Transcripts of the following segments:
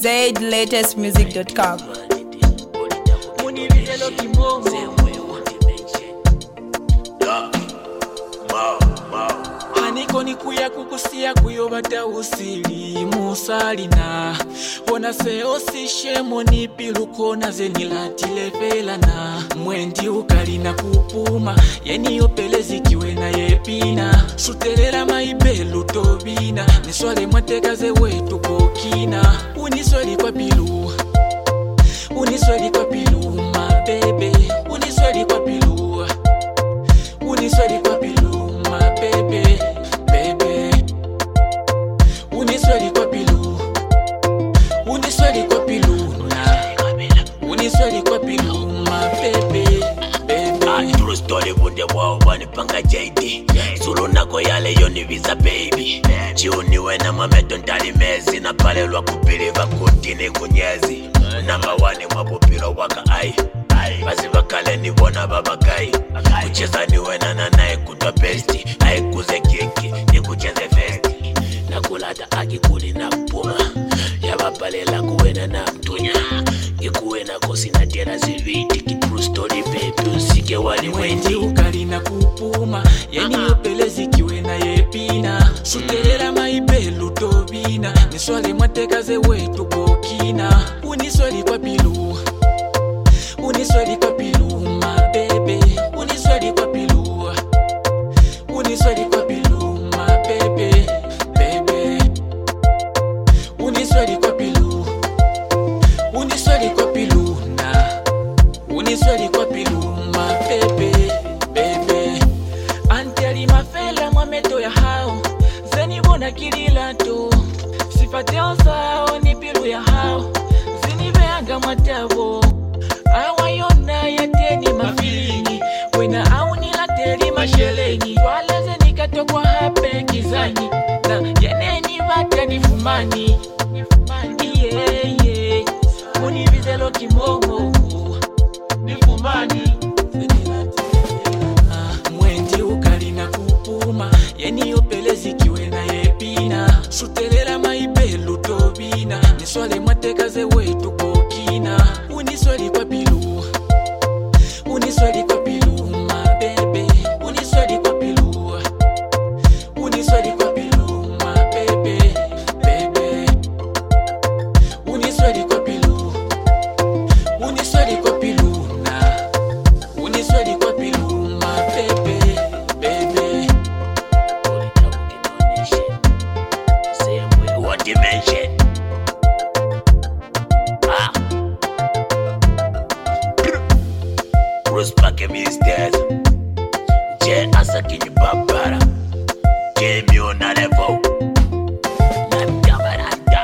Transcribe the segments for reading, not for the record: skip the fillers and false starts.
ZLatestmusic.com. Aniko ni kuya kukusia kuyobata usili musalina Ona se osishe moni piluko na zenilatile velana Mwendi ukalina kupuma yeni opelezi kiwe na yepina Sutelela maibelu tobina Niswale mwatekaze wetu kokina Uniswali kwa pilu Uniswali kwa pilu my baby Uniswali kwa pilu Uniswali kwa pilu my baby Uniswali kwa pilu Uniswali kwa pilu Uniswali kwa pilu my baby True story bunde wao wanipanga JD Sulu nako yale yoni visa baby Chiuni wena mameto ntali mezi Na pale lwa kupiliva kutini kunyezi Number 1 mwapupiro waka ai Basi wakale ni wana babakai Kucheza ni wena na nae kutwa besti Haikuze kiki ni kucheze festi Na kulata akikuli na mpuma Yabapalela kuwena na mtunya Ikuwena kosi na tera ziviti True story baby usike wali Mwendi ukalina kupuma yeni opelezi kiwe na yepina Sutelela maibelu tobina Niswale mwatekaze wetu kokina Uniswali kwa pilu Uniswali kwa pilu my baby Uniswali kwa pilu Uniswali kwa pilu my baby Uniswali kwa pilu Uniswali kwa pilu na Uniswali kwa pilu my baby Anteli mafela mwameto ya hao Zeni bona kilila tu Sifateo sao ni pilu ya hao Zini veanga matavo Awayona ya teni mafilini Wena au nilateli masheleni Waleze nikatokwa hape kizani Na yeneni vata nifumani Yeah Univizelo kimomo Nifumani Mwendi ukalina kupuma yeni opelezi kiwe na yepina Sutelela maibelu tobina Niswale mwatekaze wetu kokina Uniswali kwa pilu Uniswali kwa pilu my baby Uniswali kwa pilu Uniswali kwa pilu my baby Uniswali kwa pilu Uniswali kwa pilu na Uniswali kwa pilu my baby What dimension? Bruce Pake Misters Je Asakini Babara Je Miona Levo Nandama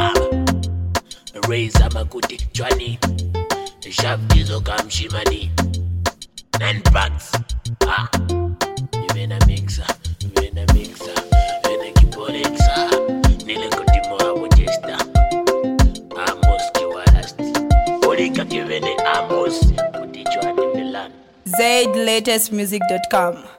Reza Makuti Chwani Shabdizo Kamshimani 9 packs Nivena mixa Vena kipolexa Nile kutimo hawo jesta Amos kiwarasti Olika kivene Amos Kuti Chwani Milan ZLatestmusic.com.